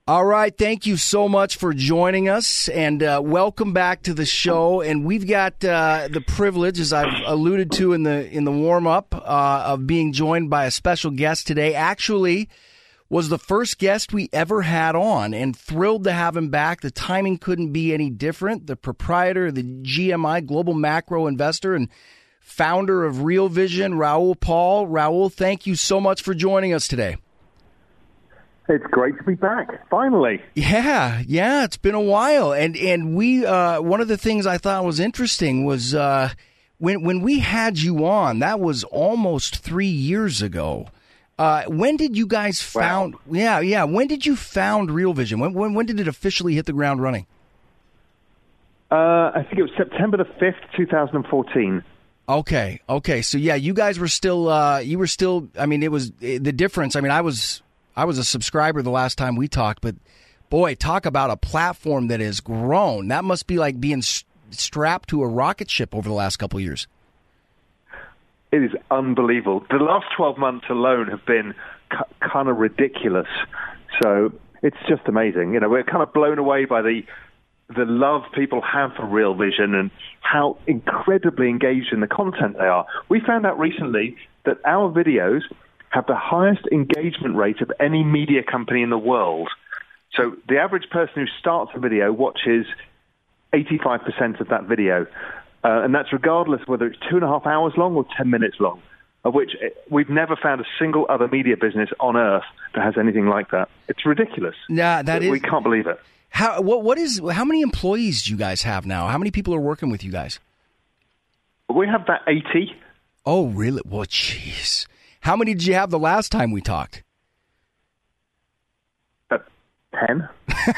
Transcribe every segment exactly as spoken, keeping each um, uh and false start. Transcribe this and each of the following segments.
All right. Thank you so much for joining us, and uh, welcome back to the show. And we've got uh, the privilege, as I've alluded to in the in the warm-up, uh, of being joined by a special guest today. Actually, was the first guest we ever had on, and thrilled to have him back. The timing couldn't be any different. The proprietor of the G M I, Global Macro Investor, and founder of Real Vision, Raoul Pal. Raoul, thank you so much for joining us today. It's great to be back, finally. Yeah, yeah, it's been a while. And and we uh, one of the things I thought was interesting was uh, when when we had you on, that was almost three years ago. Uh, when did you guys found? Wow. Yeah, yeah. When did you found Real Vision? When when when did it officially hit the ground running? Uh, I think it was September the fifth, two thousand fourteen. Okay, okay. So yeah, you guys were still uh, you were still. I mean, it was the difference. I mean, I was. I was a subscriber the last time we talked, but boy, talk about a platform that has grown. That must be like being st- strapped to a rocket ship over the last couple of years. It is unbelievable. The last twelve months alone have been c- kind of ridiculous. So it's just amazing. You know, we're kind of blown away by the the love people have for Real Vision and how incredibly engaged in the content they are. We found out recently that our videos have the highest engagement rate of any media company in the world. So the average person who starts a video watches eighty-five percent of that video. Uh, and that's regardless whether it's two and a half hours long or ten minutes long, of which we've never found a single other media business on earth that has anything like that. It's ridiculous. Yeah, that is. We can't believe it. How, what, what is, how many employees do you guys have now? How many people are working with you guys? We have about eighty. Oh, really? Well, jeez. How many did you have the last time we talked? Uh, ten.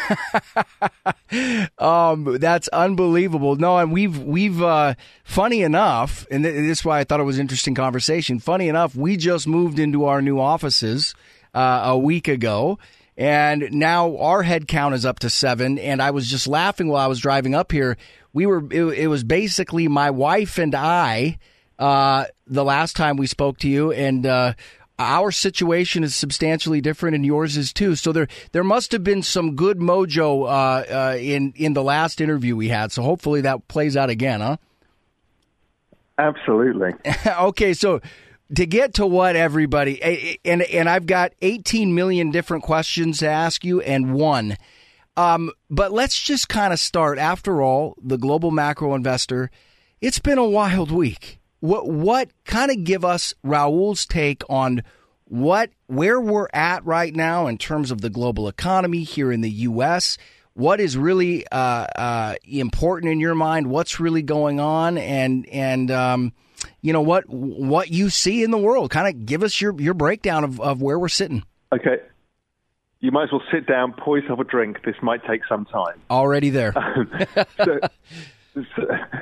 um, that's unbelievable. No, and we've we've uh, funny enough, and th- this is why I thought it was an interesting conversation. Funny enough, we just moved into our new offices uh, a week ago, and now our head count is up to seven. And I was just laughing while I was driving up here. We were it, it was basically my wife and I. Uh, the last time we spoke to you, and uh, our situation is substantially different, and yours is too. So there, there must have been some good mojo uh, uh, in in the last interview we had. So hopefully that plays out again, huh? Absolutely. Okay, so to get to what everybody, and and I've got eighteen million different questions to ask you, and one. Um, but let's just kind of start. After all, the Global Macro Investor, it's been a wild week. What what kind of give us Raoul's take on what where we're at right now in terms of the global economy here in the U S? What is really uh, uh, important in your mind? What's really going on? And and um, you know what what you see in the world? Kind of give us your, your breakdown of, of where we're sitting. Okay. You might as well sit down, pour yourself a drink. This might take some time. Already there. so, so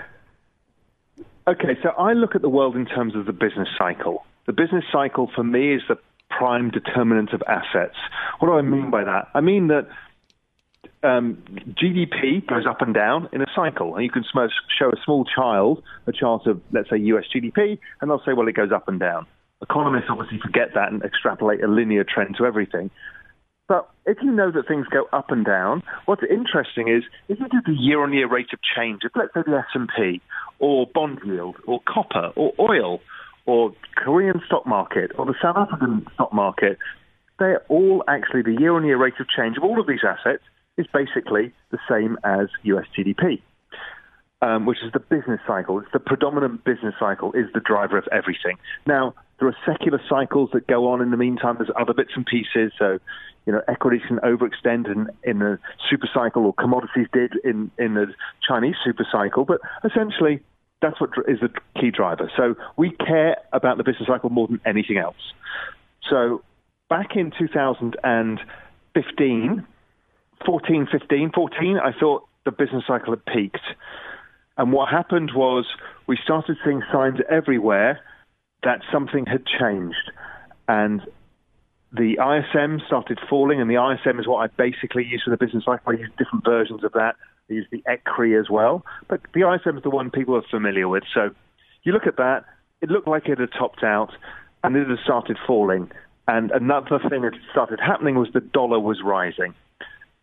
Okay, so I look at the world in terms of the business cycle. The business cycle, for me, is the prime determinant of assets. What do I mean by that? I mean that um, G D P goes up and down in a cycle. And you can show a small child a chart of, let's say, U S G D P, and they'll say, well, it goes up and down. Economists obviously forget that and extrapolate a linear trend to everything. But if you know that things go up and down, what's interesting is if you do the year-on-year rate of change of, let's say, the S and P, or bond yield, or copper, or oil, or Korean stock market, or the South African stock market, they're all actually, the year-on-year rate of change of all of these assets is basically the same as U S G D P, um, which is the business cycle. It's the predominant business cycle is the driver of everything. Now, there are secular cycles that go on in the meantime. There's other bits and pieces. So, you know, equities can overextend in, in the super cycle, or commodities did in, in the Chinese super cycle. But essentially, that's what is the key driver. So we care about the business cycle more than anything else. So back in two thousand fifteen, fourteen, fifteen, fourteen, I thought the business cycle had peaked. And what happened was we started seeing signs everywhere that something had changed. And the I S M started falling, and the I S M is what I basically use for the business cycle. I use different versions of that. I use the E C R I as well. But the I S M is the one people are familiar with. So you look at that, it looked like it had topped out, and it had started falling. And another thing that started happening was the dollar was rising.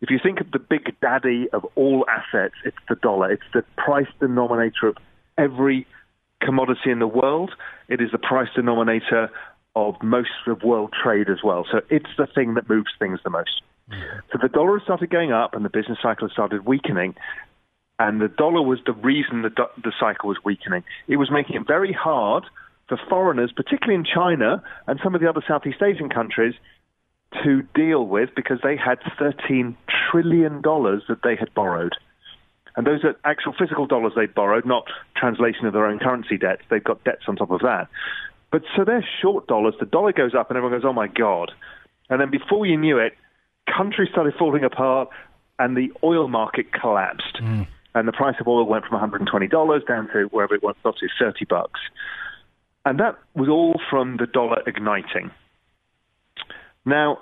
if you think of the big daddy of all assets, it's the dollar. It's the price denominator of every commodity in the world. It is the price denominator of most of world trade as well. So it's the thing that moves things the most. Mm-hmm. So the dollar started going up and the business cycle started weakening. And the dollar was the reason the, do- the cycle was weakening. It was making it very hard for foreigners, particularly in China and some of the other Southeast Asian countries, to deal with because they had thirteen trillion dollars that they had borrowed. And those are actual physical dollars they borrowed, not translation of their own currency debts. They've got debts on top of that. But so they're short dollars. The dollar goes up and everyone goes, oh, my God. And then before you knew it, countries started falling apart and the oil market collapsed. Mm. And the price of oil went from one hundred twenty dollars down to wherever it went, got to thirty bucks. And that was all from the dollar igniting. Now,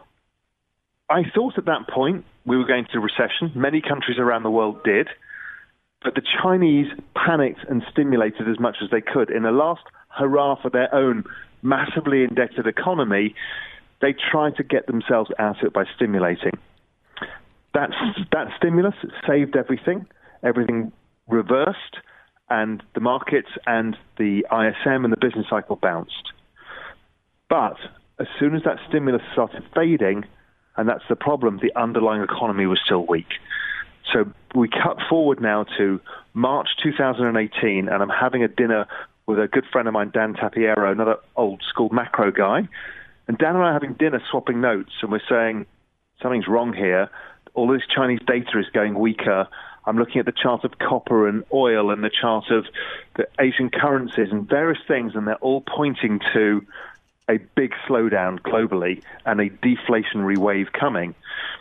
I thought at that point we were going to recession. Many countries around the world did. But the Chinese panicked and stimulated as much as they could. In the last hurrah for their own massively indebted economy, they tried to get themselves out of it by stimulating. That's, that stimulus saved everything. Everything reversed, and the markets and the I S M and the business cycle bounced. But as soon as that stimulus started fading, and that's the problem, the underlying economy was still weak. So we cut forward now to March two thousand eighteen, and I'm having a dinner with a good friend of mine, Dan Tapiero, another old-school macro guy. And Dan and I are having dinner swapping notes, and we're saying, something's wrong here. All this Chinese data is going weaker. I'm looking at the chart of copper and oil and the chart of the Asian currencies and various things, and they're all pointing to a big slowdown globally and a deflationary wave coming.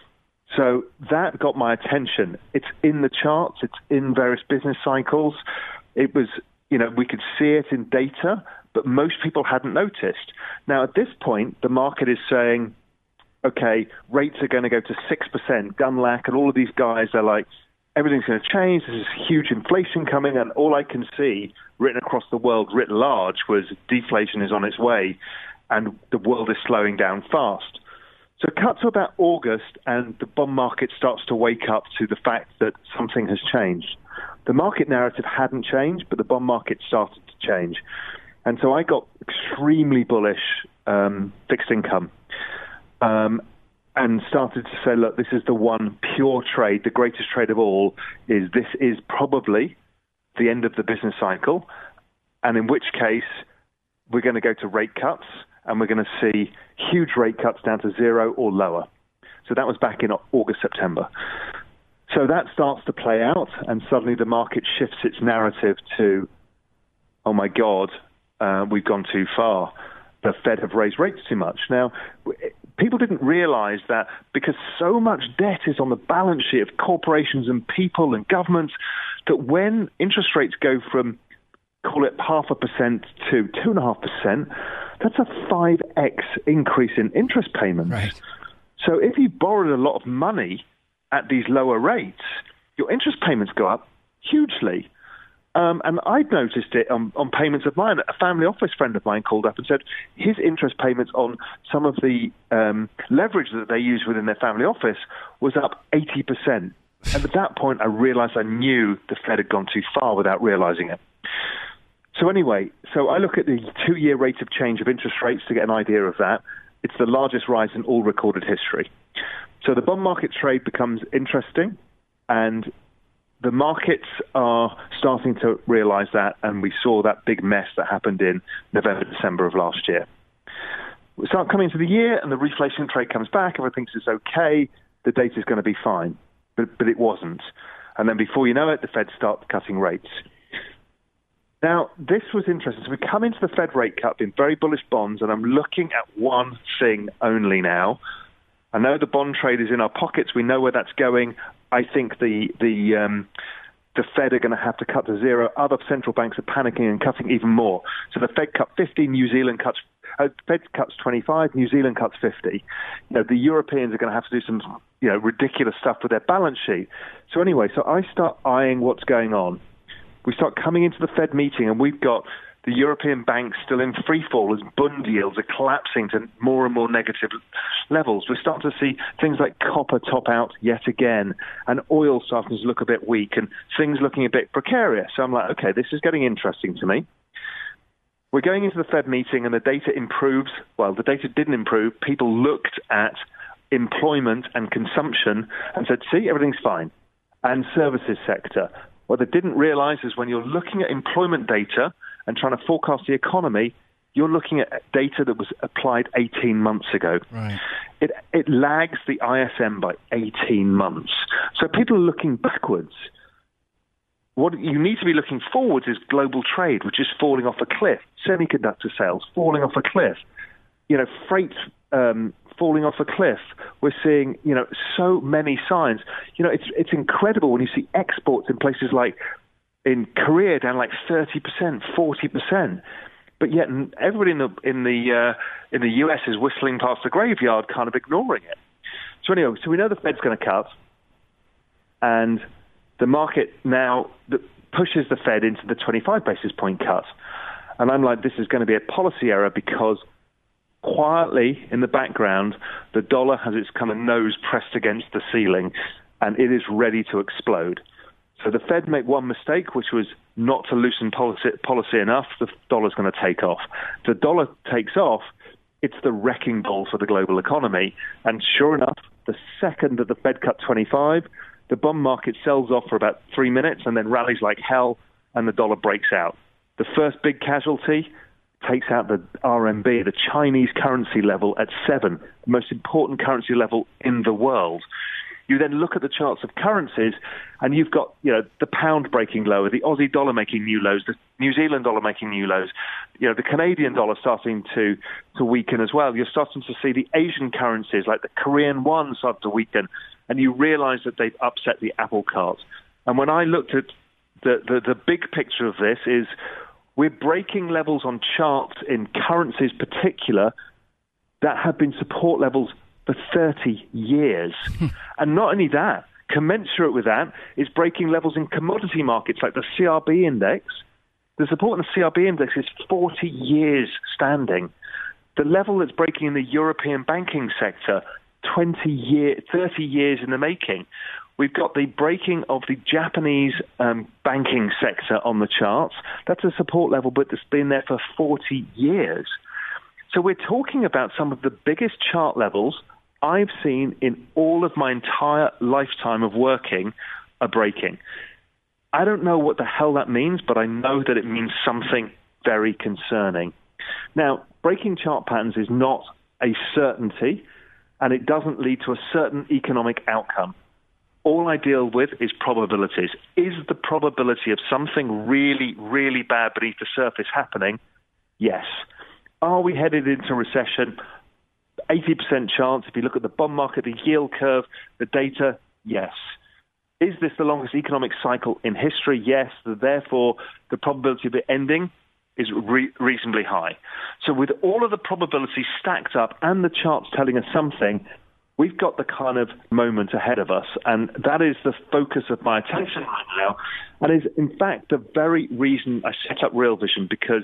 So that got my attention. It's in the charts. It's in various business cycles. It was, you know, we could see it in data, but most people hadn't noticed. Now, at this point, the market is saying, okay, rates are going to go to six percent. Gunlack and all of these guys are like, everything's going to change. There's this huge inflation coming, and all I can see written across the world writ large was deflation is on its way, and the world is slowing down fast. So cut to about August, and the bond market starts to wake up to the fact that something has changed. The market narrative hadn't changed, but the bond market started to change. And so I got extremely bullish um, fixed income. Um, and started to say, look, this is the one pure trade, the greatest trade of all, is this is probably the end of the business cycle, and in which case we're going to go to rate cuts, and we're going to see huge rate cuts down to zero or lower. So that was back in August, September. So that starts to play out, and suddenly the market shifts its narrative to, oh my God, uh, we've gone too far. The Fed have raised rates too much. Now, people didn't realize that because so much debt is on the balance sheet of corporations and people and governments, that when interest rates go from, call it half a percent to two and a half percent, that's a five X increase in interest payments. Right. So if you borrowed a lot of money at these lower rates, your interest payments go up hugely. Um, and I've noticed it on, on payments of mine. A family office friend of mine called up and said his interest payments on some of the um, leverage that they use within their family office was up eighty percent. And at that point, I realized I knew the Fed had gone too far without realizing it. So anyway, so I look at the two-year rate of change of interest rates to get an idea of that. It's the largest rise in all recorded history. So the bond market trade becomes interesting, and the markets are starting to realize that, and we saw that big mess that happened in November, December of last year. We start coming into the year, and the reflation trade comes back. Everyone thinks it's okay. The data is going to be fine, but, but it wasn't. And then before you know it, the Fed start cutting rates. Now, this was interesting. So we come into the Fed rate cut in very bullish bonds, and I'm looking at one thing only now. I know the bond trade is in our pockets. We know where that's going. I think the the um, the Fed are going to have to cut to zero. Other central banks are panicking and cutting even more. So the Fed cut fifty, New Zealand cuts. Uh, Fed cuts twenty-five, New Zealand cuts fifty. You know, the Europeans are going to have to do some, you know, ridiculous stuff with their balance sheet. So anyway, so I start eyeing what's going on. We start coming into the Fed meeting, and we've got the European banks still in free fall as bond yields are collapsing to more and more negative levels. We're starting to see things like copper top out yet again, and oil starting to look a bit weak, and things looking a bit precarious. So I'm like, okay, this is getting interesting to me. We're going into the Fed meeting and the data improves. Well, the data didn't improve. People looked at employment and consumption and said, see, everything's fine. And services sector. What they didn't realize is when you're looking at employment data and trying to forecast the economy, you're looking at data that was applied eighteen months ago. Right. It, it lags the I S M by eighteen months. So people are looking backwards. What you need to be looking forwards is global trade, which is falling off a cliff. Semiconductor sales falling off a cliff. You know, freight um, falling off a cliff. We're seeing, you know, so many signs. You know, it's it's incredible when you see exports in places like in Korea down like thirty percent, forty percent. But yet everybody in the in the uh, in the U S is whistling past the graveyard, kind of ignoring it. So anyway, so we know the Fed's going to cut, and the market now pushes the Fed into the twenty-five basis point cut. And I'm like, this is going to be a policy error because quietly in the background, the dollar has its kind of nose pressed against the ceiling, and it is ready to explode. So the Fed made one mistake, which was not to loosen policy, policy enough. The dollar's going to take off. The dollar takes off, it's the wrecking ball for the global economy. And sure enough, the second that the Fed cut twenty-five, the bond market sells off for about three minutes and then rallies like hell, and the dollar breaks out. The first big casualty takes out the R M B, the Chinese currency level at seven, the most important currency level in the world. You then look at the charts of currencies, and you've got, you know, the pound breaking lower, the Aussie dollar making new lows, the New Zealand dollar making new lows, you know, the Canadian dollar starting to, to weaken as well. You're starting to see the Asian currencies like the Korean won start to weaken, and you realize that they've upset the apple cart. And when I looked at the, the, the big picture of this is we're breaking levels on charts in currencies particular that have been support levels for thirty years. And not only that, commensurate with that is breaking levels in commodity markets like the C R B index. The support in the C R B index is forty years standing. The level that's breaking in the European banking sector, twenty year, thirty years in the making. We've got the breaking of the Japanese um, banking sector on the charts. That's a support level, but it's been there for forty years. So we're talking about some of the biggest chart levels I've seen in all of my entire lifetime of working are breaking. I don't know what the hell that means, but I know that it means something very concerning. Now, breaking chart patterns is not a certainty, and it doesn't lead to a certain economic outcome. All I deal with is probabilities. Is the probability of something really, really bad beneath the surface happening? Yes. Are we headed into recession? eighty percent chance. If you look at the bond market, the yield curve, the data, yes. Is this the longest economic cycle in history? Yes. Therefore, the probability of it ending is re- reasonably high. So with all of the probabilities stacked up and the charts telling us something, we've got the kind of moment ahead of us, and that is the focus of my attention right now, and is, in fact, the very reason I set up Real Vision, because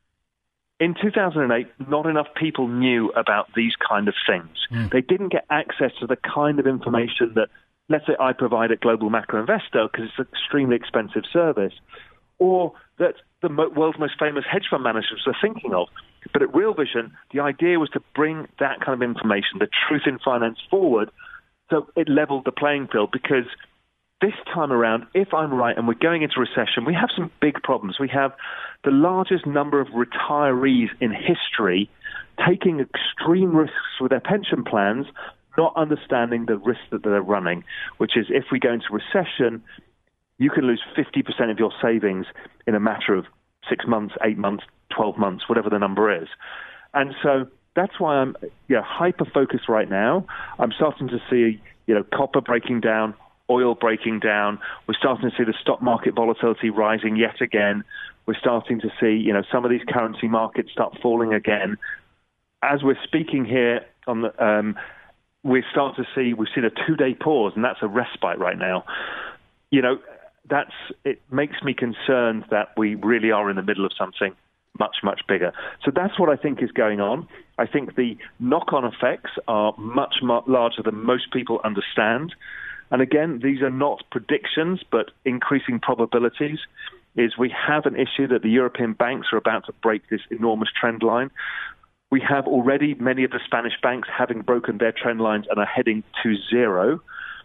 in two thousand eight, not enough people knew about these kind of things. Mm. They didn't get access to the kind of information that, let's say, I provide at Global Macro Investor, because it's an extremely expensive service, or that the world's most famous hedge fund managers are thinking of. But at Real Vision, the idea was to bring that kind of information, the truth in finance, forward, so it leveled the playing field. Because this time around, if I'm right, and we're going into recession, we have some big problems. We have the largest number of retirees in history taking extreme risks with their pension plans, not understanding the risks that they're running, which is if we go into recession, you can lose fifty percent of your savings in a matter of six months, eight months, twelve months, whatever the number is. And so that's why I'm you know, hyper-focused right now. I'm starting to see you know copper breaking down, oil breaking down. We're starting to see the stock market volatility rising yet again. We're starting to see you know some of these currency markets start falling again. As we're speaking here, on the, um, we start to see, we've seen a two-day pause, and that's a respite right now. You know, that's it makes me concerned that we really are in the middle of something much, much bigger. So that's what I think is going on. I think the knock-on effects are much, much larger than most people understand. And again, these are not predictions, but increasing probabilities. Is we have an issue that the European banks are about to break this enormous trend line. We have already many of the Spanish banks having broken their trend lines and are heading to zero.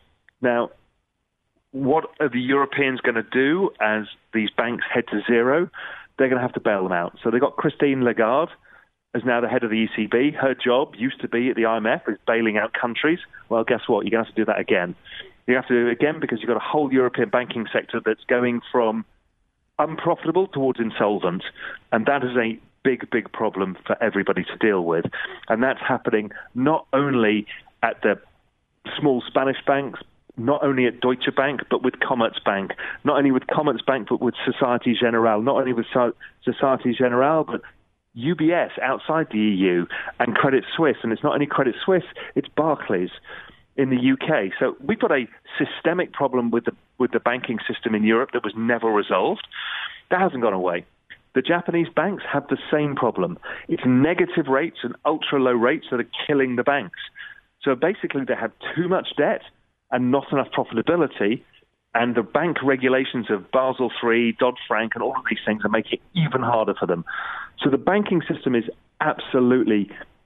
Now, what are the Europeans going to do as these banks head to zero? They're going to have to bail them out. So they've got Christine Lagarde as now the head of the E C B. Her job used to be at the I M F is bailing out countries. Well, guess what? You're going to have to do that again. You have to do it again because you've got a whole European banking sector that's going from unprofitable towards insolvent. And that is a big, big problem for everybody to deal with. And that's happening not only at the small Spanish banks, not only at Deutsche Bank, but with Commerzbank. Not only with Commerzbank, but with Societe Generale. Not only with Societe Generale, but U B S outside the E U and Credit Suisse. And it's not only Credit Suisse, it's Barclays in the U K. So we've got a systemic problem with the with the banking system in Europe that was never resolved. That hasn't gone away. The Japanese banks have the same problem. It's negative rates and ultra-low rates that are killing the banks. So basically they have too much debt and not enough profitability, and the bank regulations of Basel three, Dodd-Frank, and all of these things are making it even harder for them. So the banking system is absolutely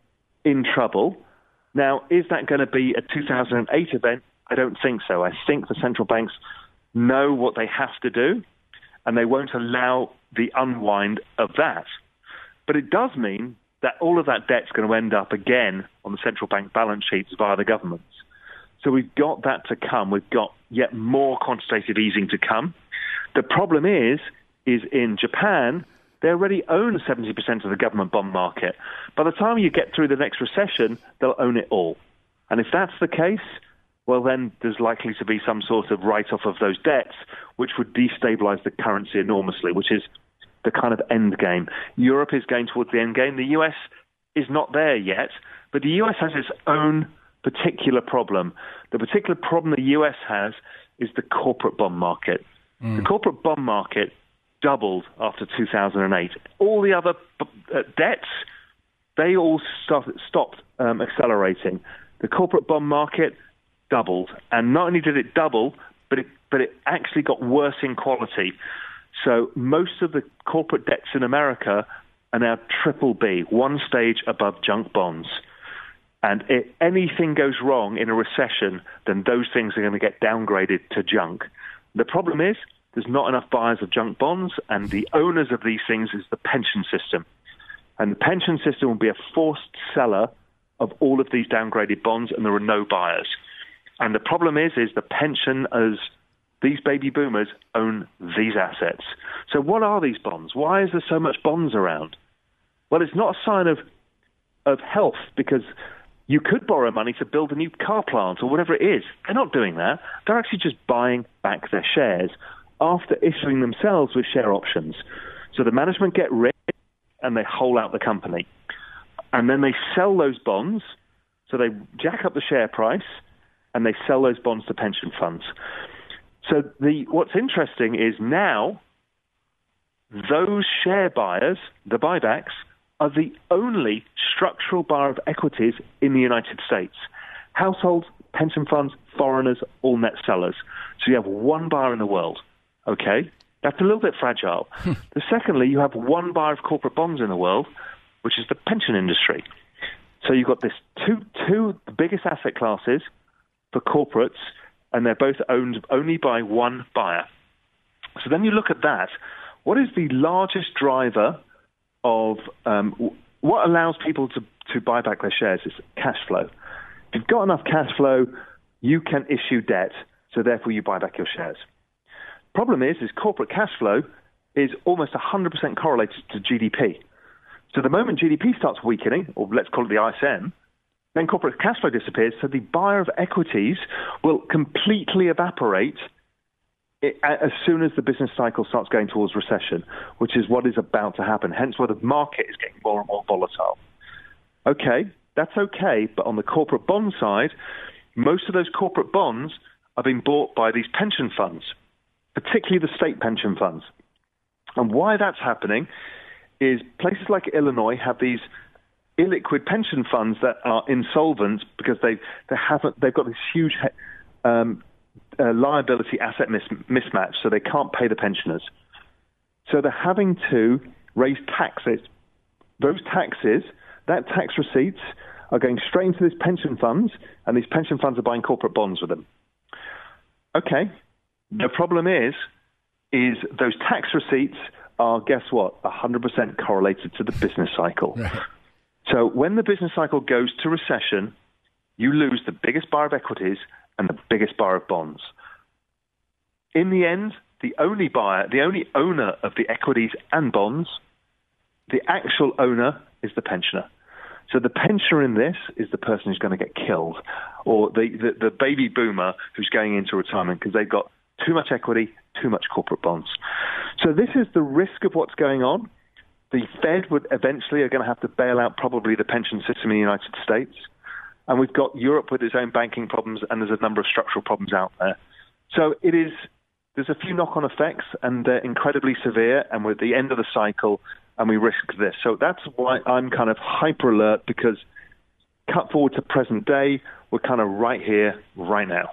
in trouble. Now, is that going to be a two thousand eight event? I don't think so. I think the central banks know what they have to do, and they won't allow the unwind of that. But it does mean that all of that debt's going to end up again on the central bank balance sheets via the governments. So we've got that to come. We've got yet more quantitative easing to come. The problem is, is in Japan, they already own seventy percent of the government bond market. By the time you get through the next recession, they'll own it all. And if that's the case, well, then there's likely to be some sort of write-off of those debts, which would destabilize the currency enormously, which is the kind of end game. Europe is going towards the end game. The U S is not there yet, but the U S has its own particular problem. The particular problem the U S has is the corporate bond market. Mm. The corporate bond market doubled after two thousand eight. All the other uh, debts, they all started, stopped um, accelerating. The corporate bond market doubled, and not only did it double, but it but it actually got worse in quality. So most of the corporate debts in America are now triple B, one stage above junk bonds. And if anything goes wrong in a recession, then those things are going to get downgraded to junk. The problem is there's not enough buyers of junk bonds, and the owners of these things is the pension system. And the pension system will be a forced seller of all of these downgraded bonds, and there are no buyers. And the problem is, is the pension as these baby boomers own these assets. So what are these bonds? Why is there so much bonds around? Well, it's not a sign of of health, because you could borrow money to build a new car plant or whatever it is. They're not doing that. They're actually just buying back their shares after issuing themselves with share options. So the management get rich and they hole out the company. And then they sell those bonds. So they jack up the share price and they sell those bonds to pension funds. So the what's interesting is now those share buyers, the buybacks, are the only structural buyer of equities in the United States. Households, pension funds, foreigners, all net sellers. So you have one buyer in the world. Okay, that's a little bit fragile. The secondly, you have one buyer of corporate bonds in the world, which is the pension industry. So you've got this two two biggest asset classes for corporates, and they're both owned only by one buyer. So then you look at that. What is the largest driver of um, what allows people to, to buy back their shares? Is cash flow. If you've got enough cash flow, you can issue debt, so therefore you buy back your shares. Problem is, is corporate cash flow is almost one hundred percent correlated to G D P. So the moment G D P starts weakening, or let's call it the I S M, then corporate cash flow disappears, so the buyer of equities will completely evaporate it, as soon as the business cycle starts going towards recession, which is what is about to happen, hence why the market is getting more and more volatile. Okay, that's okay, but on the corporate bond side, most of those corporate bonds are being bought by these pension funds, particularly the state pension funds. And why that's happening is places like Illinois have these illiquid pension funds that are insolvent because they they haven't they've got this huge um, uh, liability asset mis- mismatch, so they can't pay the pensioners. So they're having to raise taxes. Those taxes, that tax receipts, are going straight into these pension funds, and these pension funds are buying corporate bonds with them. Okay, the problem is, is those tax receipts are, guess what, one hundred percent correlated to the business cycle. Right. So when the business cycle goes to recession, you lose the biggest buyer of equities and the biggest buyer of bonds. In the end, the only buyer, the only owner of the equities and bonds, the actual owner is the pensioner. So the pensioner in this is the person who's going to get killed, or the, the, the baby boomer who's going into retirement because they've got too much equity, too much corporate bonds. So this is the risk of what's going on. The Fed would eventually are going to have to bail out probably the pension system in the United States. And we've got Europe with its own banking problems, and there's a number of structural problems out there. So it is, there's a few knock-on effects, and they're incredibly severe, and we're at the end of the cycle, and we risk this. So that's why I'm kind of hyper alert, because cut forward to present day, we're kind of right here, right now.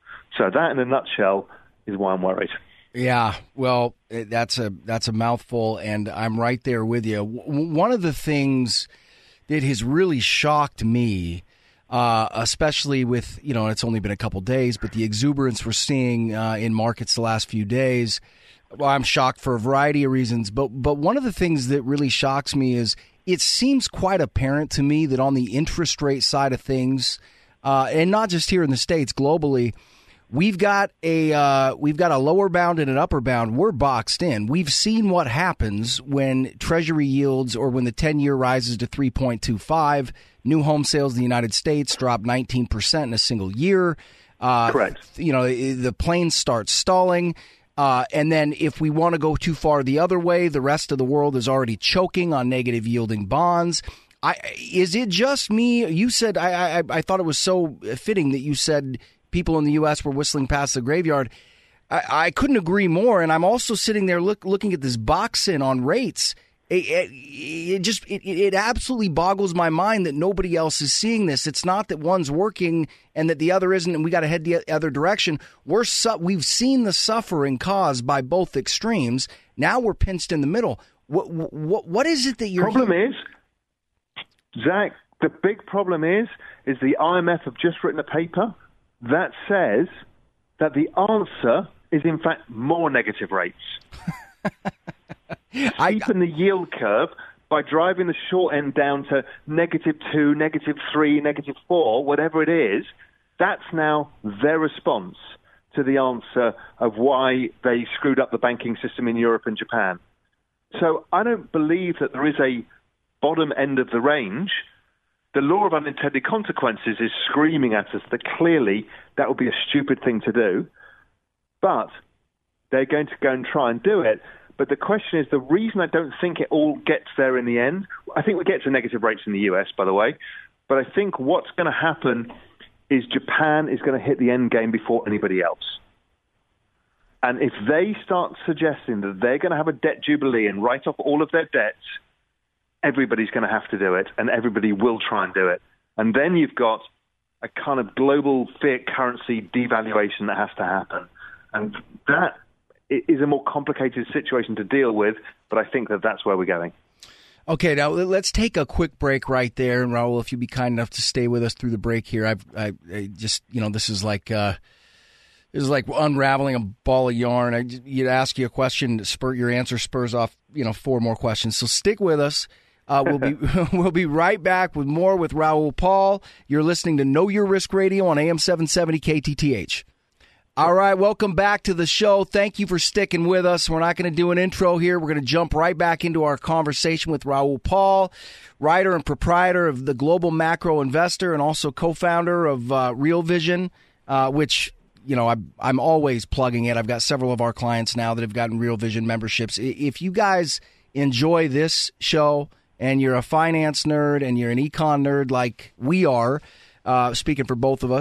So that, in a nutshell, is why I'm worried. Yeah, well, that's a that's a mouthful, and I'm right there with you. One of the things that has really shocked me, uh, especially with, you know, it's only been a couple days, but the exuberance we're seeing uh, in markets the last few days, well, I'm shocked for a variety of reasons. But but one of the things that really shocks me is it seems quite apparent to me that on the interest rate side of things, uh, and not just here in the States, globally, We've got a uh, we've got a lower bound and an upper bound. We're boxed in. We've seen what happens when Treasury yields, or when the ten-year rises to three point two five. New home sales in the United States drop nineteen percent in a single year. Uh, Correct. You know, the planes start stalling. Uh, and then if we want to go too far the other way, the rest of the world is already choking on negative yielding bonds. I, is it just me? You said, I, I, I thought it was so fitting that you said people in the U S were whistling past the graveyard. I, I couldn't agree more. And I'm also sitting there look, looking at this box in on rates. It, it, it just it, it absolutely boggles my mind that nobody else is seeing this. It's not that one's working and that the other isn't, and we got to head the other direction. We're su- we've seen the suffering caused by both extremes. Now we're pinched in the middle. What what what is it that you're? Problem is, Zach. The big problem is is the I M F have just written a paper that says that the answer is, in fact, more negative rates. Steepen the yield curve by driving the short end down to negative two, negative three, negative four, whatever it is. That's now their response to the answer of why they screwed up the banking system in Europe and Japan. So I don't believe that there is a bottom end of the range. The law of unintended consequences is screaming at us that clearly that would be a stupid thing to do. But they're going to go and try and do it. But the question is, the reason I don't think it all gets there in the end, I think we get to negative rates in the U S, by the way, but I think what's going to happen is Japan is going to hit the end game before anybody else. And if they start suggesting that they're going to have a debt jubilee and write off all of their debts, everybody's going to have to do it, and everybody will try and do it. And then you've got a kind of global fiat currency devaluation that has to happen. And that is a more complicated situation to deal with, but I think that that's where we're going. Okay, now let's take a quick break right there. And Raul, if you'd be kind enough to stay with us through the break here, I've I, I just, you know, this is like uh, this is like unraveling a ball of yarn. I, you'd ask you a question, spur your answer spurs off, you know, four more questions. So stick with us. Uh, we'll be we'll be right back with more with Raul Paul. You're listening to Know Your Risk Radio on A M seven seventy K T T H. All right, welcome back to the show. Thank you for sticking with us. We're not going to do an intro here. We're going to jump right back into our conversation with Raul Paul, writer and proprietor of the Global Macro Investor and also co-founder of uh, Real Vision, uh, which, you know, I'm, I'm always plugging it. I've got several of our clients now that have gotten Real Vision memberships. If you guys enjoy this show and you're a finance nerd and you're an econ nerd like we are, uh, speaking for both of us,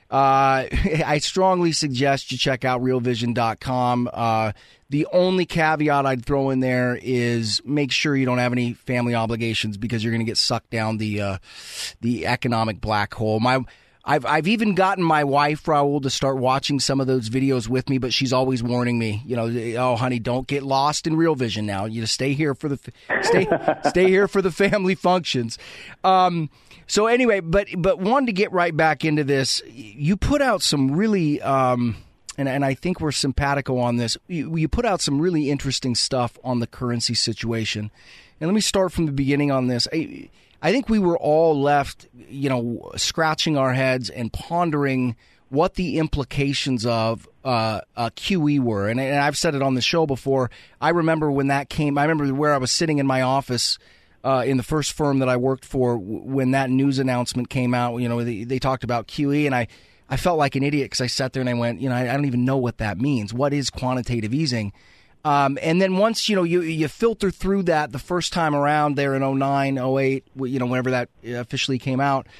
Uh, I strongly suggest you check out real vision dot com. Uh, the only caveat I'd throw in there is make sure you don't have any family obligations because you're going to get sucked down the uh, the economic black hole. My I've I've even gotten my wife, Raul, to start watching some of those videos with me, but she's always warning me, you know, oh, honey, don't get lost in Real Vision now. You just stay here for the stay stay here for the family functions. Um, so anyway, but but wanted to get right back into this. You put out some really, um, and and I think we're simpatico on this. You, you put out some really interesting stuff on the currency situation, and let me start from the beginning on this. I, I think we were all left, you know, scratching our heads and pondering what the implications of uh, uh, Q E were. And, and I've said it on the show before. I remember when that came. I remember where I was sitting in my office uh, in the first firm that I worked for when that news announcement came out. You know, they, they talked about Q E, and I, I felt like an idiot because I sat there and I went, you know, I, I don't even know what that means. What is quantitative easing? Um, and then once, you know, you you filter through that the first time around there in oh nine, oh eight, you know, whenever that officially came out,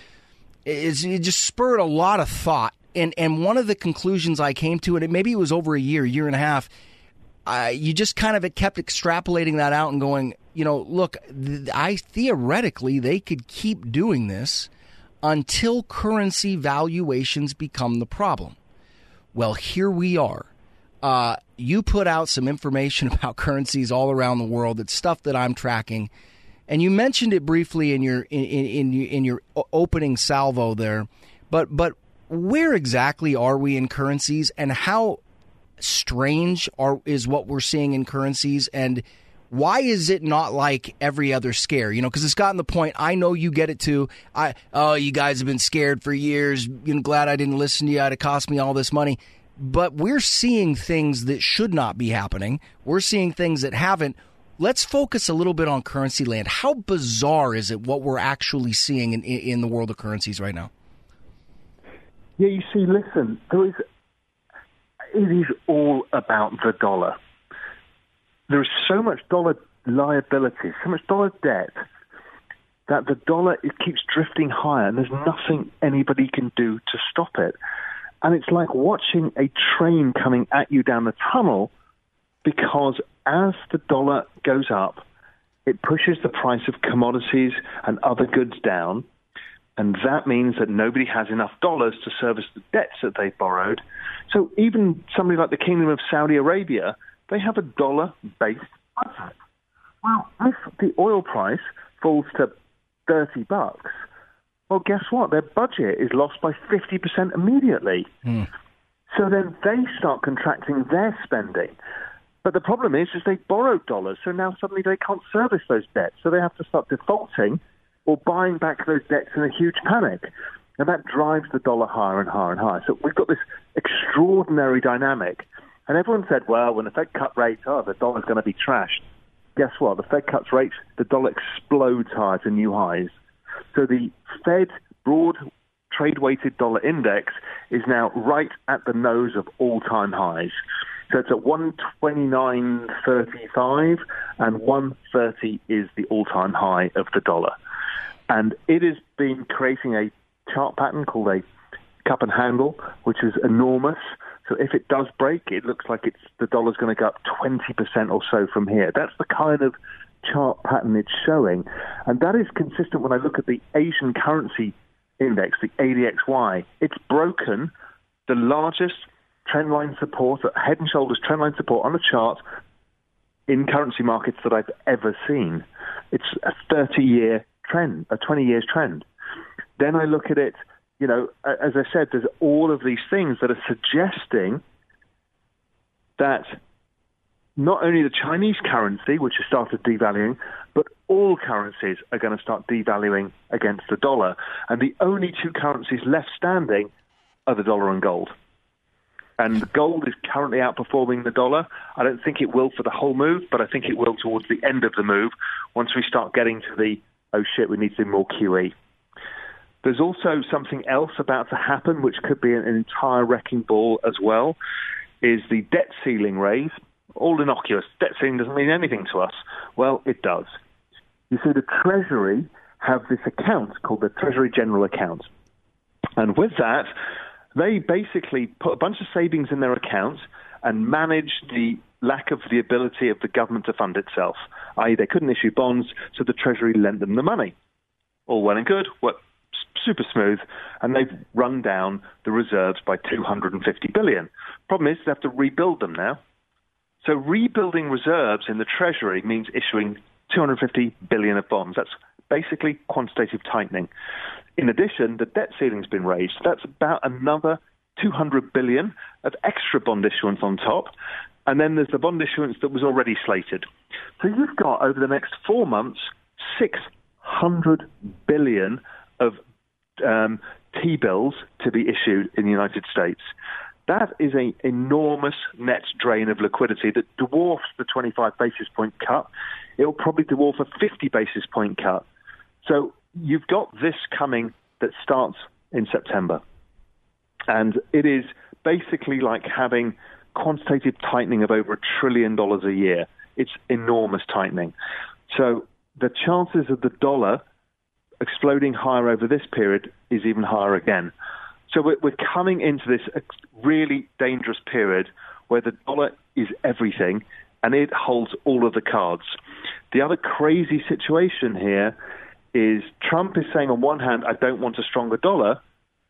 it, it just spurred a lot of thought. And and one of the conclusions I came to, and maybe it was over a year, year and a half, uh, you just kind of kept extrapolating that out and going, you know, look, th- I theoretically they could keep doing this until currency valuations become the problem. Well, here we are. Uh, you put out some information about currencies all around the world. It's stuff that I'm tracking, and you mentioned it briefly in your in in, in your opening salvo there. But but where exactly are we in currencies, and how strange are is what we're seeing in currencies, and why is it not like every other scare? You know, because it's gotten the point. I know you get it too. I oh, you guys have been scared for years. I'm glad I didn't listen to you. It cost me all this money. But we're seeing things that should not be happening. We're seeing things that haven't. Let's focus a little bit on currency land. How bizarre is it what we're actually seeing in, in the world of currencies right now? Yeah, you see, listen, there is, it is all about the dollar. There is so much dollar liability, so much dollar debt, that the dollar it keeps drifting higher, and there's nothing anybody can do to stop it. And it's like watching a train coming at you down the tunnel, because as the dollar goes up, it pushes the price of commodities and other goods down. And that means that nobody has enough dollars to service the debts that they've borrowed. So even somebody like the Kingdom of Saudi Arabia, they have a dollar-based budget. Well, if the oil price falls to thirty bucks, well, guess what? Their budget is lost by fifty percent immediately. Mm. So then they start contracting their spending. But the problem is, is they borrowed dollars, so now suddenly they can't service those debts. So they have to start defaulting or buying back those debts in a huge panic. And that drives the dollar higher and higher and higher. So we've got this extraordinary dynamic. And everyone said, well, when the Fed cut rates, oh, the dollar's going to be trashed. Guess what? The Fed cuts rates, the dollar explodes higher to new highs. So the Fed broad trade-weighted dollar index is now right at the nose of all-time highs. So it's at one twenty-nine thirty-five, and one thirty is the all-time high of the dollar. And it has been creating a chart pattern called a cup and handle, which is enormous. So if it does break, it looks like it's the dollar's going to go up twenty percent or so from here. That's the kind of chart pattern it's showing. And that is consistent when I look at the Asian currency index, the A D X Y. It's broken the largest trendline support, head and shoulders trendline support on the chart in currency markets that I've ever seen. It's a thirty-year trend, a twenty years trend. Then I look at it, you know, as I said, there's all of these things that are suggesting that not only the Chinese currency, which has started devaluing, but all currencies are going to start devaluing against the dollar. And the only two currencies left standing are the dollar and gold. And gold is currently outperforming the dollar. I don't think it will for the whole move, but I think it will towards the end of the move once we start getting to the, oh shit, we need to do more Q E. There's also something else about to happen, which could be an entire wrecking ball as well, is the debt ceiling raise. All innocuous. Debt ceiling doesn't mean anything to us. Well, it does. You see, the Treasury have this account called the Treasury General Account. And with that, They basically put a bunch of savings in their accounts and managed the lack of the ability of the government to fund itself, that is they couldn't issue bonds, so the Treasury lent them the money. All well and good, what super smooth, and they've run down the reserves by two hundred fifty billion. Problem is, they have to rebuild them now. So rebuilding reserves in the Treasury means issuing two hundred fifty billion of bonds. That's basically quantitative tightening. In addition, the debt ceiling's been raised. That's about another two hundred billion of extra bond issuance on top. And then there's the bond issuance that was already slated. So you've got, over the next four months, six hundred billion of um, T-bills to be issued in the United States. That is an enormous net drain of liquidity that dwarfs the twenty-five basis point cut. It will probably dwarf a fifty basis point cut. So you've got this coming that starts in September. And it is basically like having quantitative tightening of over a trillion dollars a year. It's enormous tightening. So the chances of the dollar exploding higher over this period is even higher again. So we're, we're coming into this really dangerous period where the dollar is everything and it holds all of the cards. The other crazy situation here is Trump is saying, on one hand, I don't want a stronger dollar,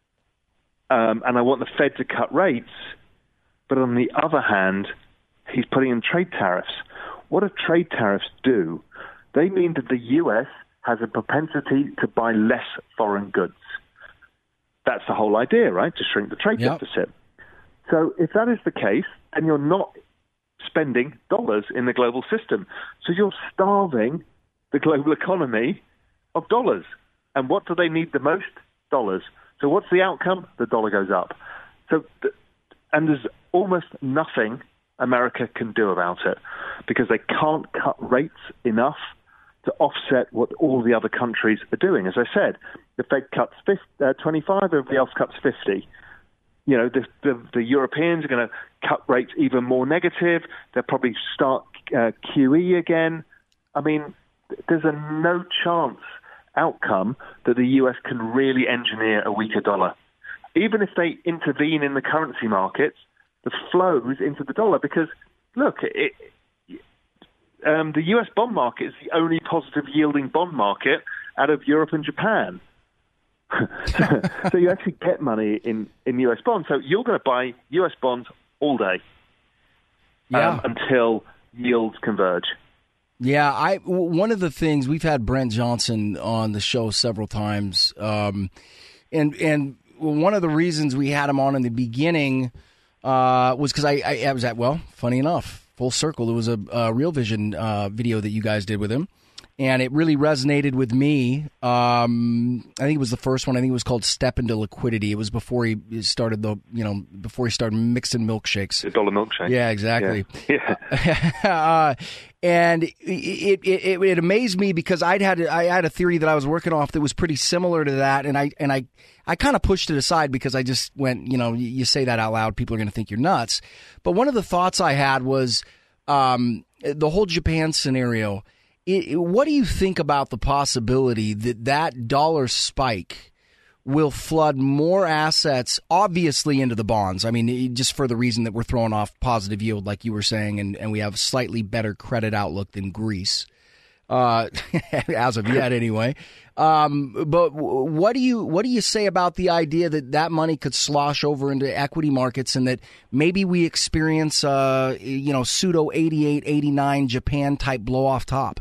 um, and I want the Fed to cut rates. But on the other hand, he's putting in trade tariffs. What do trade tariffs do? They mean that the U S has a propensity to buy less foreign goods. That's the whole idea, right? To shrink the trade yep. deficit. So if that is the case, then you're not spending dollars in the global system. So you're starving the global economy of dollars. And what do they need the most? Dollars. So what's the outcome? The dollar goes up. So, th- and there's almost nothing America can do about it because they can't cut rates enough to offset what all the other countries are doing. As I said, the Fed cuts fifty, uh, twenty-five, everybody else cuts fifty. You know, the, the, the Europeans are going to cut rates even more negative. They'll probably start uh, Q E again. I mean, there's a no chance outcome that the U S can really engineer a weaker dollar. Even if they intervene in the currency markets, the flows into the dollar, because, look, it, um, the U S bond market is the only positive yielding bond market out of Europe and Japan. so, so you actually get money in, in U S bonds. So you're going to buy U S bonds all day yeah. um, until yields converge. Yeah, I one of the things, we've had Brent Johnson on the show several times, um, and and one of the reasons we had him on in the beginning uh, was because I, I, I was at, well, funny enough, full circle, it was a, a Real Vision uh, video that you guys did with him, and it really resonated with me. Um, I think it was the first one. I think it was called Step into Liquidity. It was before he started the, you know, before he started mixing milkshakes. The dollar milkshake. Yeah, exactly. Yeah. yeah. uh, and it, it it it amazed me because I'd had I had a theory that I was working off that was pretty similar to that, and I and I I kind of pushed it aside because I just went, you know, you say that out loud, people are going to think you're nuts. But one of the thoughts I had was um, the whole Japan scenario. It, what do you think about the possibility that that dollar spike will flood more assets, obviously, into the bonds? I mean, just for the reason that we're throwing off positive yield, like you were saying, and, and we have a slightly better credit outlook than Greece, uh, as of yet, anyway. Um, but what do you what do you say about the idea that that money could slosh over into equity markets, and that maybe we experience, uh, you know, pseudo eighty-eight, eighty-nine Japan type blow off top?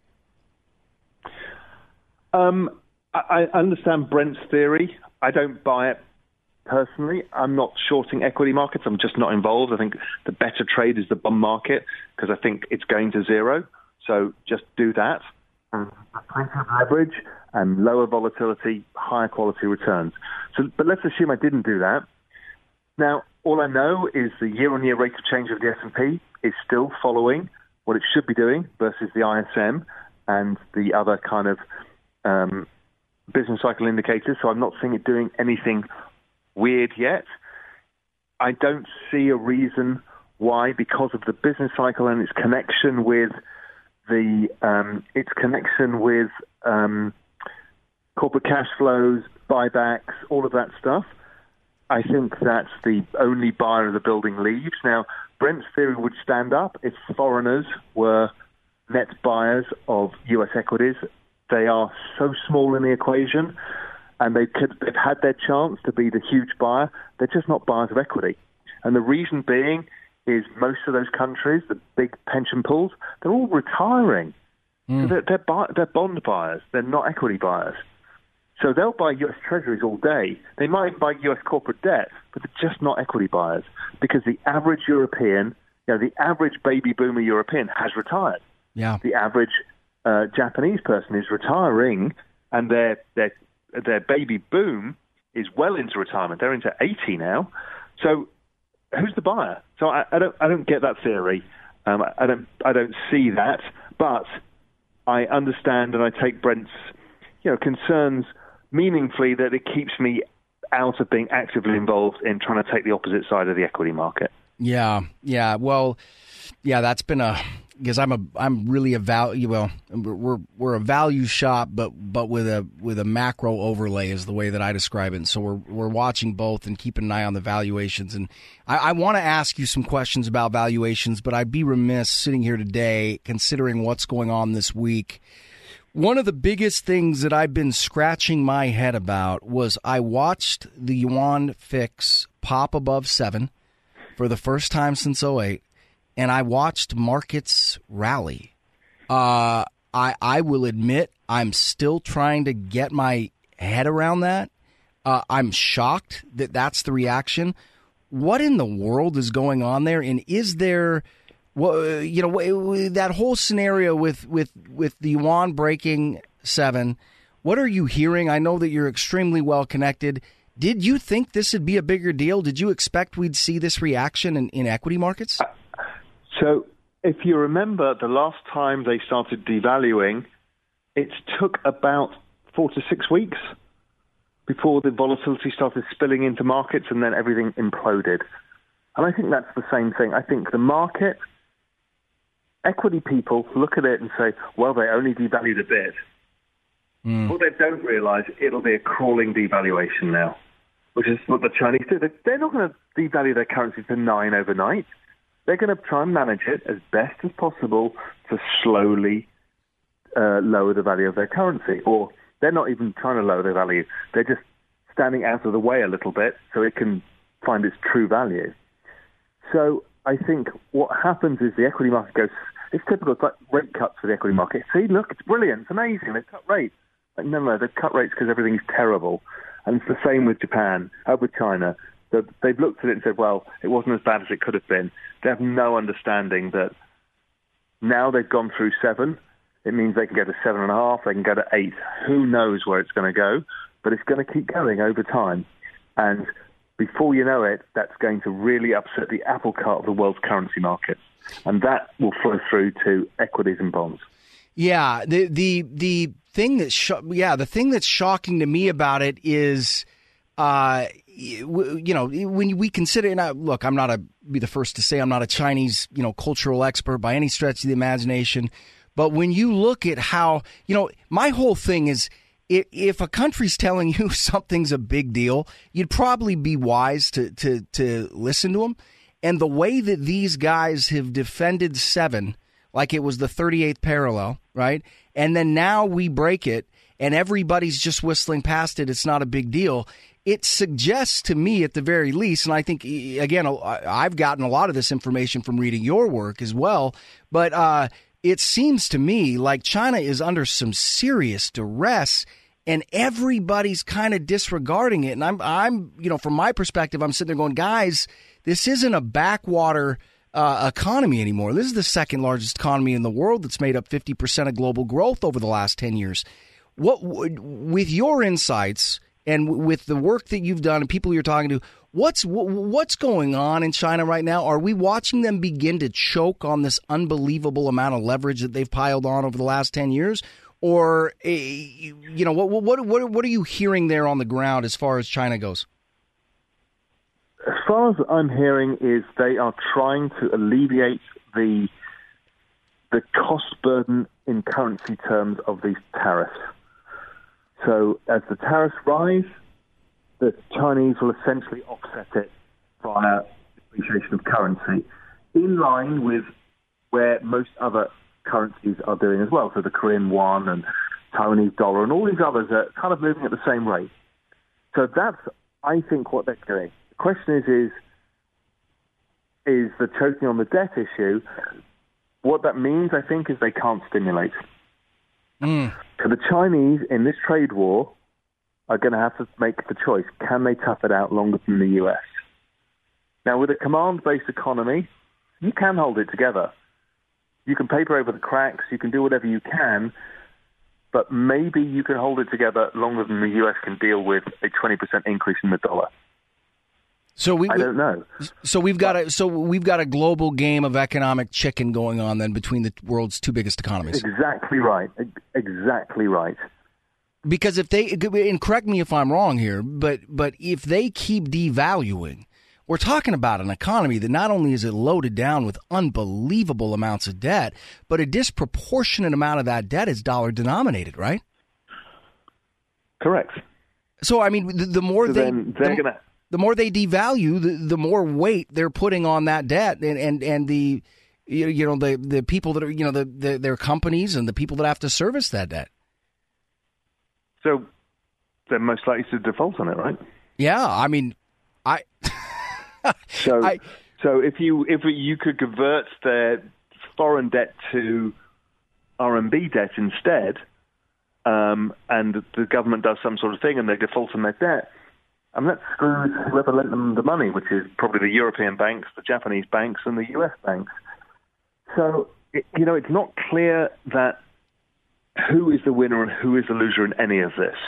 Um, I, I understand Brent's theory. I don't buy it personally. I'm not shorting equity markets. I'm just not involved. I think the better trade is the bond market because I think it's going to zero. So just do that. Um, plenty of leverage and lower volatility, higher quality returns. So, but let's assume I didn't do that. Now, all I know is the year-on-year rate of change of the S and P is still following what it should be doing versus the I S M and the other kind of Um, business cycle indicators, so I'm not seeing it doing anything weird yet. I don't see a reason why, because of the business cycle and its connection with the um, its connection with um, corporate cash flows, buybacks, all of that stuff. I think that's the only buyer of the building leaves. Now, Brent's theory would stand up if foreigners were net buyers of U S equities. They are so small in the equation, and they could, they've had their chance to be the huge buyer. They're just not buyers of equity. And the reason being is most of those countries, the big pension pools, they're all retiring. Mm. So they're, they're, buy, they're bond buyers. They're not equity buyers. So they'll buy U S treasuries all day. They might buy U S corporate debt, but they're just not equity buyers because the average European, you know, the average baby boomer European has retired. Yeah. The average uh, Japanese person is retiring, and their their their baby boom is well into retirement. They're into eighty now. So who's the buyer? So I, I don't I don't get that theory. Um, I don't I don't see that, but I understand and I take Brent's you know concerns meaningfully, that it keeps me out of being actively involved in trying to take the opposite side of the equity market. Yeah, yeah. Well, yeah, that's been a because I'm a I'm really a value. Well, we're we're a value shop, but but with a with a macro overlay is the way that I describe it. And so we're we're watching both and keeping an eye on the valuations. And I, I want to ask you some questions about valuations, but I'd be remiss sitting here today considering what's going on this week. One of the biggest things that I've been scratching my head about was I watched the yuan fix pop above seven for the first time since oh eight, and I watched markets rally. Uh, I I will admit I'm still trying to get my head around that. Uh, I'm shocked that that's the reaction. What in the world is going on there? And is there... Well, you know, that whole scenario with, with, with the yuan breaking seven, what are you hearing? I know that you're extremely well connected. Did you think this would be a bigger deal? Did you expect we'd see this reaction in, in equity markets? So if you remember, the last time they started devaluing, it took about four to six weeks before the volatility started spilling into markets, and then everything imploded. And I think that's the same thing. I think the market... Equity people look at it and say, well, they only devalued a bit. Mm. What they don't realize, it'll be a crawling devaluation now, which is what the Chinese do. They're not going to devalue their currency to nine overnight. They're going to try and manage it as best as possible to slowly uh, lower the value of their currency. Or they're not even trying to lower their value. They're just standing out of the way a little bit so it can find its true value. So I think what happens is the equity market goes, it's typical, it's like rate cuts for the equity market. See, look, it's brilliant, it's amazing, they've cut rates. Like, no, no, they've cut rates because everything's terrible. And it's the same with Japan, uh, with China. They've looked at it and said, well, it wasn't as bad as it could have been. They have no understanding that now they've gone through seven, it means they can go to seven and a half, they can go to eight. Who knows where it's going to go, but it's going to keep going over time. And before you know it, that's going to really upset the apple cart of the world's currency markets. And that will flow through to equities and bonds. Yeah, the the the thing that sh- yeah, the thing that's shocking to me about it is uh you know, when we consider, and I, look, I'm not a be the first to say I'm not a Chinese, you know, cultural expert by any stretch of the imagination, but when you look at how, you know, my whole thing is, if a country's telling you something's a big deal, you'd probably be wise to, to, to listen to them. And the way that these guys have defended seven, like it was the thirty-eighth parallel, right? And then now we break it and everybody's just whistling past it. It's not a big deal. It suggests to me at the very least, and I think, again, I've gotten a lot of this information from reading your work as well, but uh, it seems to me like China is under some serious duress, and everybody's kind of disregarding it. And I'm, I'm, you know, from my perspective, I'm sitting there going, guys, this isn't a backwater uh, economy anymore. This is the second largest economy in the world that's made up fifty percent of global growth over the last ten years. What, with your insights and with the work that you've done and people you're talking to, what's what's going on in China right now? Are we watching them begin to choke on this unbelievable amount of leverage that they've piled on over the last ten years? Or, you know, what what what what are you hearing there on the ground as far as China goes? As far as I'm hearing is they are trying to alleviate the the cost burden in currency terms of these tariffs. So as the tariffs rise, the Chinese will essentially offset it via depreciation of currency, in line with where most other currencies are doing as well. So the Korean won and Taiwanese dollar and all these others are kind of moving at the same rate. So that's, I think, what they're doing. The question is, is, is the choking on the debt issue. What that means, I think, is they can't stimulate. Mm. So the Chinese, in this trade war, are going to have to make the choice. Can they tough it out longer than the U S? Now, with a command-based economy, you can hold it together. You can paper over the cracks, you can do whatever you can, but maybe you can hold it together longer than the U S can deal with a twenty percent increase in the dollar. So we, I don't know. So we've got a so we've got a global game of economic chicken going on then between the world's two biggest economies. Exactly right. Exactly right. Because if they, and correct me if I'm wrong here, but but if they keep devaluing, we're talking about an economy that not only is it loaded down with unbelievable amounts of debt, but a disproportionate amount of that debt is dollar denominated, right? Correct. So I mean, the, the more so they then they're the, gonna. the more they devalue, the, the more weight they're putting on that debt, and and, and the you, you know the, the people that are you know the, the their companies and the people that have to service that debt. So they're most likely to default on it, right? Yeah, I mean, I. so I, so if you if you could convert their foreign debt to R M B debt instead, um, and the government does some sort of thing and they default on their debt. And that screws whoever lent them the money, which is probably the European banks, the Japanese banks, and the U S banks. So, it, you know, it's not clear that who is the winner and who is the loser in any of this.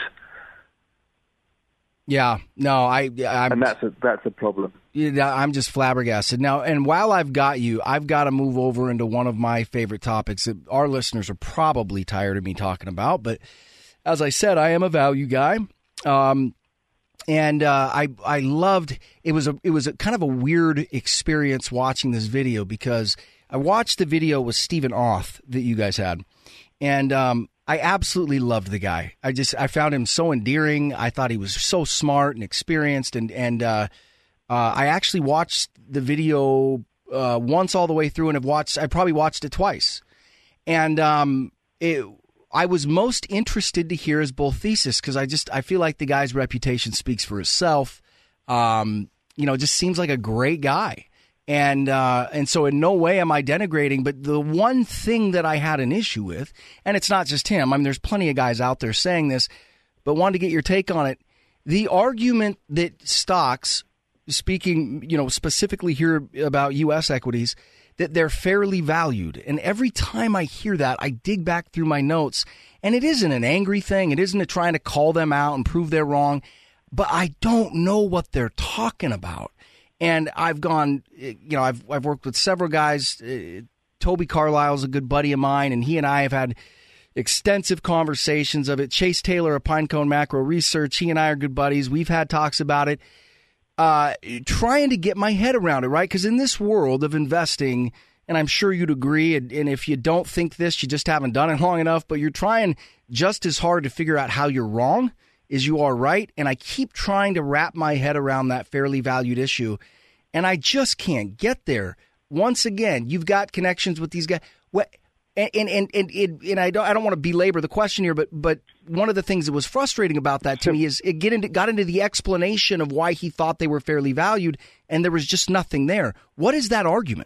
Yeah, no, I, I'm, and that's a, that's a problem. Yeah, I'm just flabbergasted now. And while I've got you, I've got to move over into one of my favorite topics that our listeners are probably tired of me talking about. But as I said, I am a value guy. Um, And uh, I I loved it was a it was a kind of a weird experience watching this video because I watched the video with Stephen Auth that you guys had, and um, I absolutely loved the guy. I just I found him so endearing. I thought he was so smart and experienced, and and uh, uh, I actually watched the video uh, once all the way through, and have watched I probably watched it twice, and um, it. I was most interested to hear his bull thesis because I just I feel like the guy's reputation speaks for itself. Um, you know, just seems like a great guy, and uh, and so in no way am I denigrating. But the one thing that I had an issue with, and it's not just him. I mean, there's plenty of guys out there saying this, but wanted to get your take on it. The argument that stocks, speaking, you know, specifically here about U S equities, that they're fairly valued. And every time I hear that, I dig back through my notes, and it isn't an angry thing. It isn't a trying to call them out and prove they're wrong, but I don't know what they're talking about. And I've gone, you know, I've I've worked with several guys. Uh, Toby Carlisle's a good buddy of mine, and he and I have had extensive conversations of it. Chase Taylor of Pinecone Macro Research, he and I are good buddies. We've had talks about it. Uh, trying to get my head around it, right? Because in this world of investing, and I'm sure you'd agree, and, and if you don't think this, you just haven't done it long enough, but you're trying just as hard to figure out how you're wrong as you are right. And I keep trying to wrap my head around that fairly valued issue, and I just can't get there. Once again, you've got connections with these guys. What? And and and and, and I don't I don't want to belabor the question here, but but one of the things that was frustrating about that to me is it get into, got into the explanation of why he thought they were fairly valued, and there was just nothing there. What is that argument?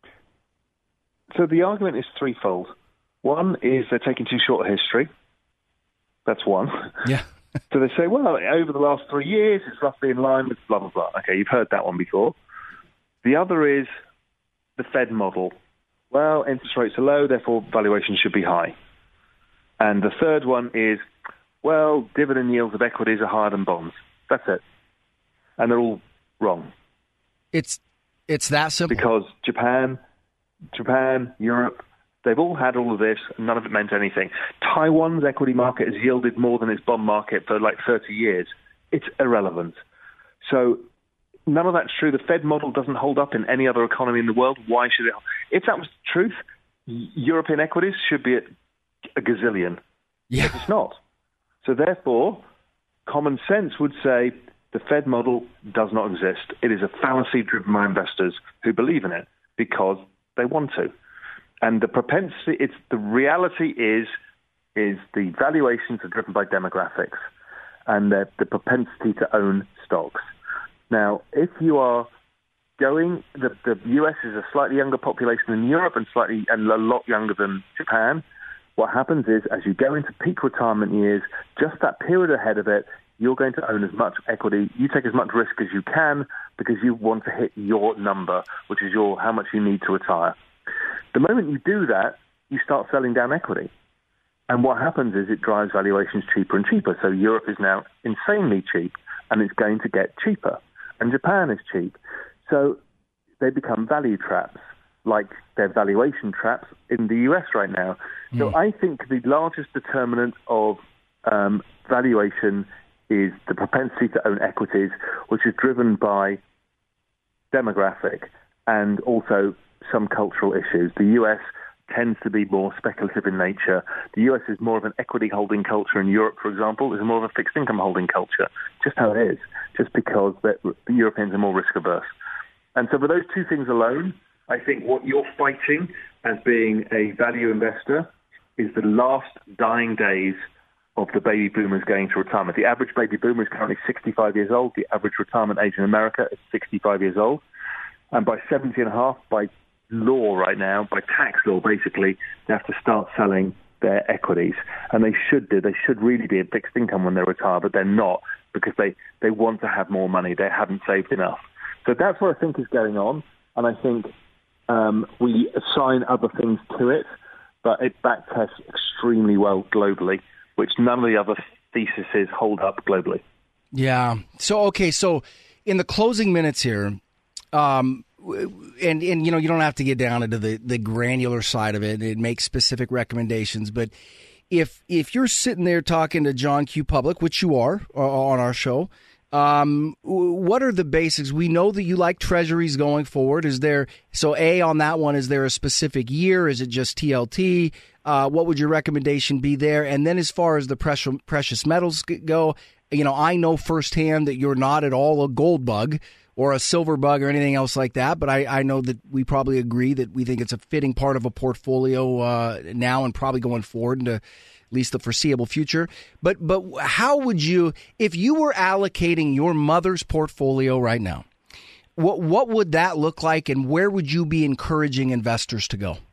So the argument is threefold. One is they're taking too short a history. That's one. Yeah. So they say, well, over the last three years, it's roughly in line with blah blah blah. Okay, you've heard that one before. The other is the Fed model. Well, interest rates are low, therefore valuations should be high. And the third one is, well, dividend yields of equities are higher than bonds. That's it. And they're all wrong. It's it's that simple. Because Japan, Japan, Europe, they've all had all of this, and none of it meant anything. Taiwan's equity market has yielded more than its bond market for like thirty years. It's irrelevant. So none of that's true. The Fed model doesn't hold up in any other economy in the world. Why should it? If that was the truth, European equities should be at a gazillion. Yeah. But it's not. So therefore, common sense would say The Fed model does not exist. It is a fallacy driven by investors who believe in it because they want to. And the propensity, it's the reality is, is the valuations are driven by demographics and the, the propensity to own stocks. Now, if you are going, the, the U S is a slightly younger population than Europe and slightly and a lot younger than Japan. What happens is, as you go into peak retirement years, just that period ahead of it, you're going to own as much equity. You take as much risk as you can because you want to hit your number, which is your how much you need to retire. The moment you do that, you start selling down equity. And what happens is it drives valuations cheaper and cheaper. So Europe is now insanely cheap, and it's going to get cheaper. And Japan is cheap. So they become value traps, like their valuation traps in the U S right now. Mm. So I think the largest determinant of um, valuation is the propensity to own equities, which is driven by demographic and also some cultural issues. The U S tends to be more speculative in nature. The U S is more of an equity holding culture, and Europe, for example, is more of a fixed income holding culture. Just how it is, just because the Europeans are more risk averse. And so for those two things alone, I think what you're fighting as being a value investor is the last dying days of the baby boomers going to retirement. The average baby boomer is currently sixty-five years old. The average retirement age in America is sixty-five years old. And by seventy and a half, by law right now, by tax law, basically, they have to start selling their equities. And they should do. They should really be in fixed income when they retire, but they're not because they, they want to have more money. They haven't saved enough. So that's what I think is going on. And I think um, we assign other things to it, but it backtests extremely well globally, which none of the other theses hold up globally. Yeah. So, okay, so in the closing minutes here, um, and, and you know, you don't have to get down into the, the granular side of it and make specific recommendations, but if if you're sitting there talking to John Q. Public, which you are uh, on our show, um, what are the basics? We know that you like treasuries going forward. Is there, so A, on that one, is there a specific year? Is it just T L T? Uh, what would your recommendation be there? And then as far as the precious, precious metals go, you know, I know firsthand that you're not at all a gold bug or a silver bug or anything else like that, but I, I know that we probably agree that we think it's a fitting part of a portfolio uh, now and probably going forward into at least the foreseeable future. But but how would you, if you were allocating your mother's portfolio right now, what what would that look like, and where would you be encouraging investors to go?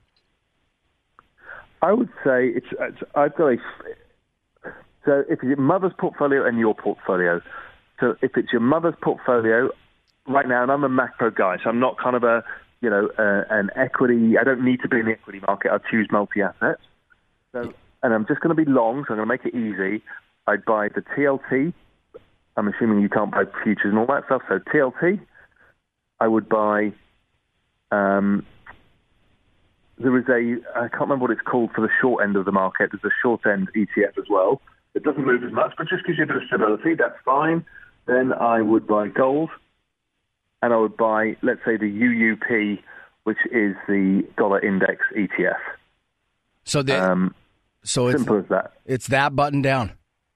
I would say it's, it's I've got a so if it's your mother's portfolio and your portfolio. So if it's your mother's portfolio right now, and I'm a macro guy, so I'm not kind of a you know uh, an equity. I don't need to be in the equity market. I choose multi assets. So and I'm just going to be long, so I'm going to make it easy. I'd buy the T L T. I'm assuming you can't buy futures and all that stuff. So T L T. I would buy. Um, There is a, I can't remember what it's called for the short end of the market. There's a short end E T F as well. It doesn't move as much, but just gives you a bit of stability. That's fine. Then I would buy gold, and I would buy, let's say, the U U P, which is the dollar index E T F. So, the, um, so it's, simple as that. It's that button down.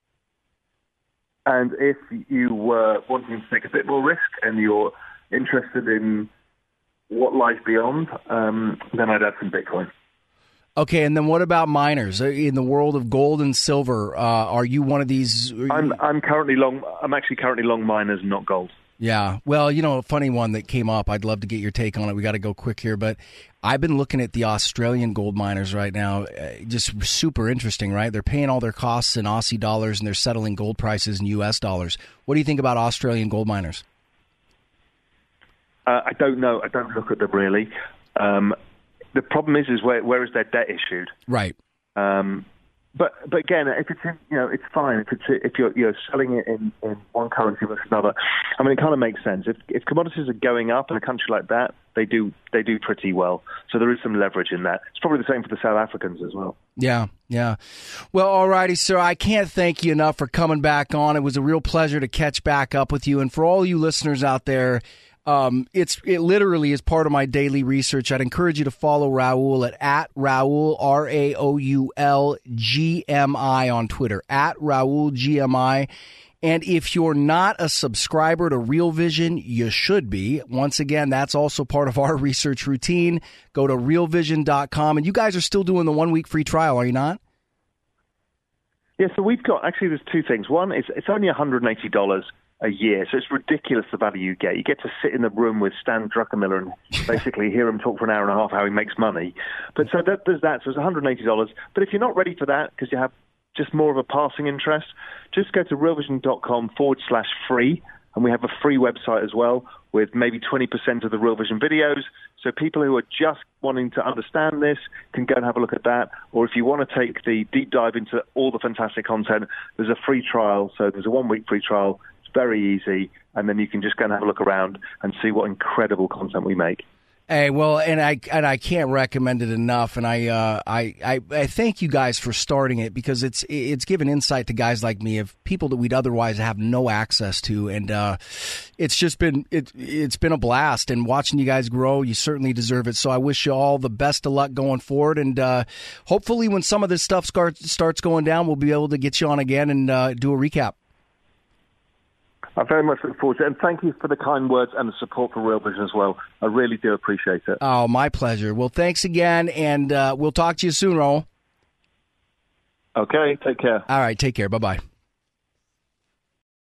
And if you were wanting to take a bit more risk and you're interested in what lies beyond, um, then I'd add some Bitcoin. Okay, and then what about miners in the world of gold and silver? Uh, are you one of these? I'm I'm currently long. I'm actually currently long miners, not gold. Yeah, well, you know, a funny one that came up. I'd love to get your take on it. We got to go quick here, but I've been looking at the Australian gold miners right now. Uh, just super interesting, right? They're paying all their costs in Aussie dollars, and they're settling gold prices in U S dollars. What do you think about Australian gold miners? Uh, I don't know. I don't look at them really. Um, the problem is, is where where is their debt issued? Right. Um, but but again, if it's in, you know, it's fine if it's if you're you're selling it in, in one currency versus another. I mean, it kind of makes sense. If if commodities are going up in a country like that, they do they do pretty well. So there is some leverage in that. It's probably the same for the South Africans as well. Yeah, yeah. Well, all righty, sir. I can't thank you enough for coming back on. It was a real pleasure to catch back up with you. And for all you listeners out there, Um, it's it literally is part of my daily research. I'd encourage you to follow Raoul at, at Raoul, R A O U L G M I on Twitter, at Raoul G M I. And if you're not a subscriber to Real Vision, you should be. Once again, that's also part of our research routine. Go to real vision dot com. And you guys are still doing the one-week free trial, are you not? Yeah, so we've got, actually, there's two things. One is it's only one hundred eighty dollars a year, so it's ridiculous the value you get. You get to sit in the room with Stan Druckenmiller and basically hear him talk for an hour and a half how he makes money. But so that, there's that, so it's one hundred eighty dollars. But if you're not ready for that because you have just more of a passing interest, just go to real vision dot com forward slash free, and we have a free website as well with maybe twenty percent of the Real Vision videos. So people who are just wanting to understand this can go and have a look at that. Or if you want to take the deep dive into all the fantastic content, there's a free trial. So there's a one-week free trial. It's very easy. And then you can just go and have a look around and see what incredible content we make. Hey, well, and I and I can't recommend it enough, and I, uh, I I I thank you guys for starting it because it's it's given insight to guys like me of people that we'd otherwise have no access to, and uh, it's just been it it's been a blast. And watching you guys grow, you certainly deserve it. So I wish you all the best of luck going forward, and uh, hopefully when some of this stuff starts starts going down, we'll be able to get you on again and uh, do a recap. I very much look forward to it, and thank you for the kind words and the support for Real Vision as well. I really do appreciate it. Oh, my pleasure. Well, thanks again, and uh, we'll talk to you soon, Raul. Okay, take care. All right, take care. Bye-bye.